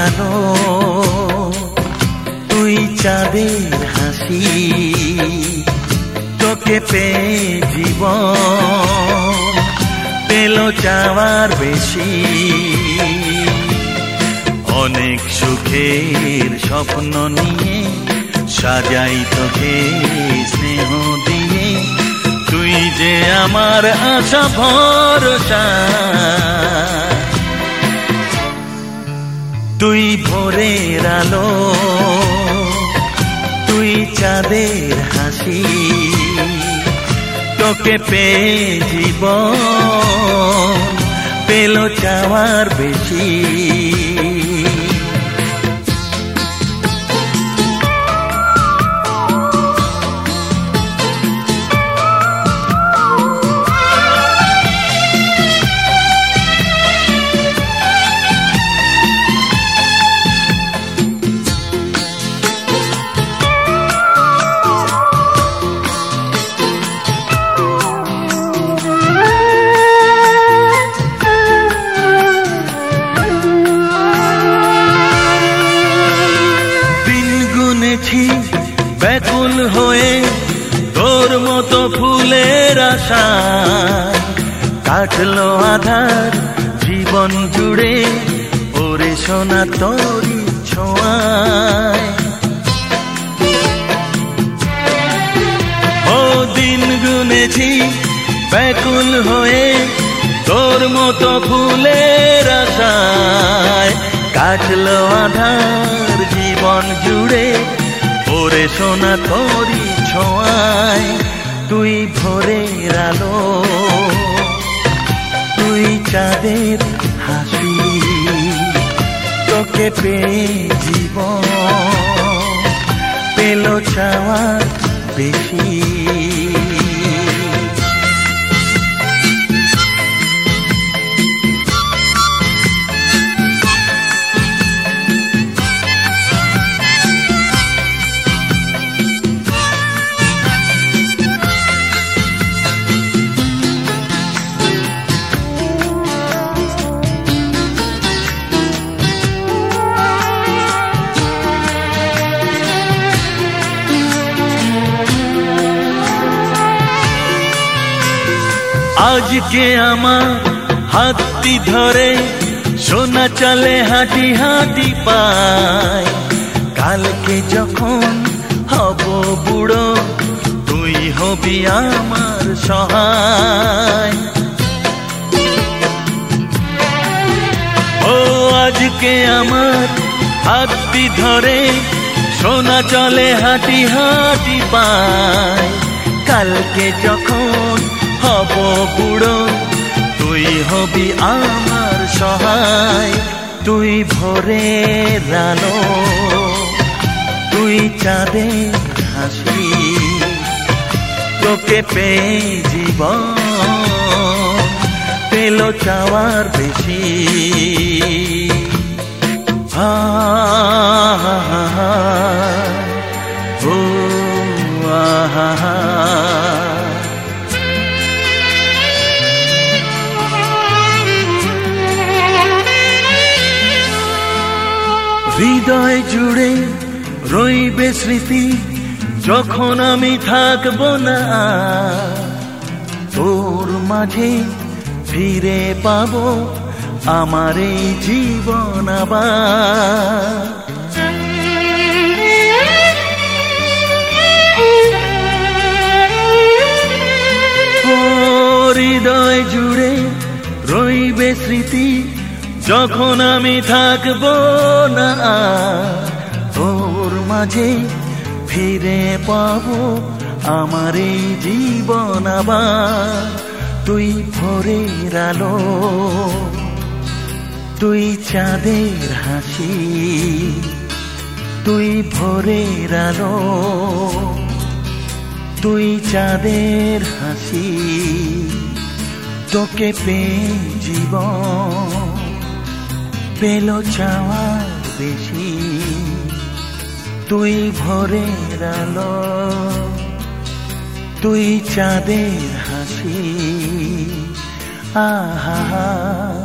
আলো, তুই চাঁদের হাসি, তোকে পেয়ে জীবন পেল চাওয়ার বেশি। অনেক সুখের স্বপ্ন নিয়ে সাজাই তোকে স্নেহ দিয়ে, তুই যে আমার আশা ভরসা। তুই ভোরের আলো, তুই চাঁদের হাসি, তোকে পেয়ে জীবন পেল চাওয়ার বেশি। ব্যাকুল হয়ে তোর মতো ফুলের আশা, কাটলো আধার জীবন জুড়ে ওরে সোনা তোরি ছোঁয়ায়। ও দিন গুনেছি ব্যাকুল হয়ে তোর মতো ফুলের আশায়, কাটলো আধার জীবন জুড়ে ওরে সোনা তোরি ছোঁয়ায়। তুই ভোরের আলো, তুই চাঁদের হাসি, তোকে পেয়ে জীবন পেল চাওয়ার বেশি। আজকে আমার হাতটি ধরে সোনা চলে হাঁটি হাঁটি পায়, কালকে যখন হব বুড়ো তুই হবি আমার সহায়। ও আজকে আমার হাতটি ধরে সোনা চলে হাঁটি হাঁটি পায়, কালকে যখন হব বুড়ো তুই হবি আমার সহায়। তুই ভোরের আলো, তুই চাঁদের হাসি, তোকে পেয়ে জীবন পেল চাওয়ার বেশি। হা হা হা ও আহা হা। হৃদয় জুড়ে রইবে স্মৃতি যখন আমি থাকবো না, তোর মাঝে ফিরে পাবো আমার এই জীবন আবার। হৃদয় জুড়ে রইবে স্মৃতি যখন আমি থাকবো না, তোর মাঝে ফিরে পাবো আমার এই জীবন আবার। তুই ভোরের আলো, তুই চাঁদের হাসি, তুই ভোরের আলো, তুই চাঁদের হাসি, তোকে পেয়ে জীবন পেল চাওয়ার বেশি। তুই ভোরের আলো, তুই চাঁদের হাসি, আহা।